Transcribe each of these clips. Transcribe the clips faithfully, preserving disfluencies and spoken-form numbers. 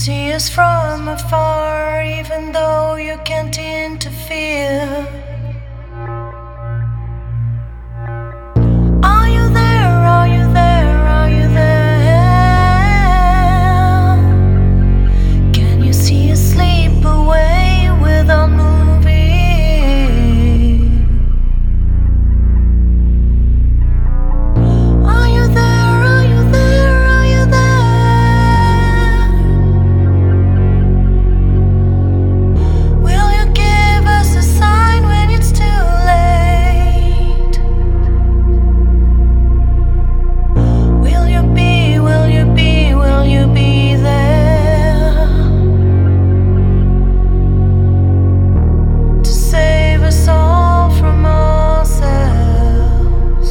see us from afar, even though you can't interfere. Are you there? Are you there? Are you there? Can you see us slip away without moving? Are you there? Are you there? Are you there? Will you give us a sign when it's too late? Will you be, will you be, will you be there to save us all from ourselves?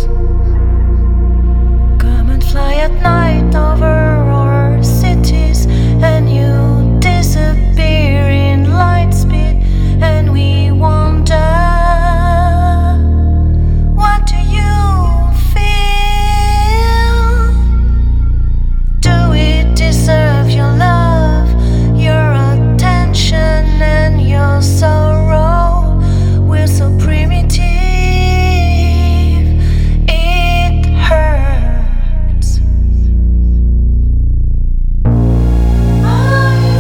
Come and fly at night over our cities, and you disappear in light speed, and we wonder, what do you feel? Do we deserve your love, your attention, and your sorrow? We're so primitive, it hurts. Are you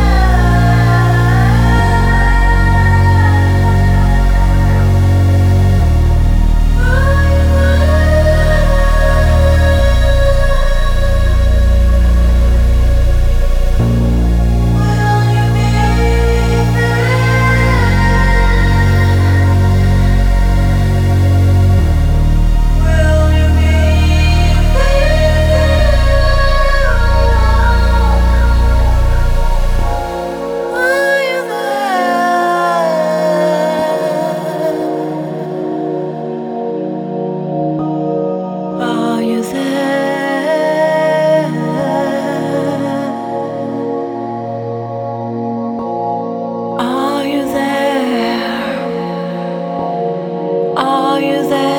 Are you there? Are you there? Are you there?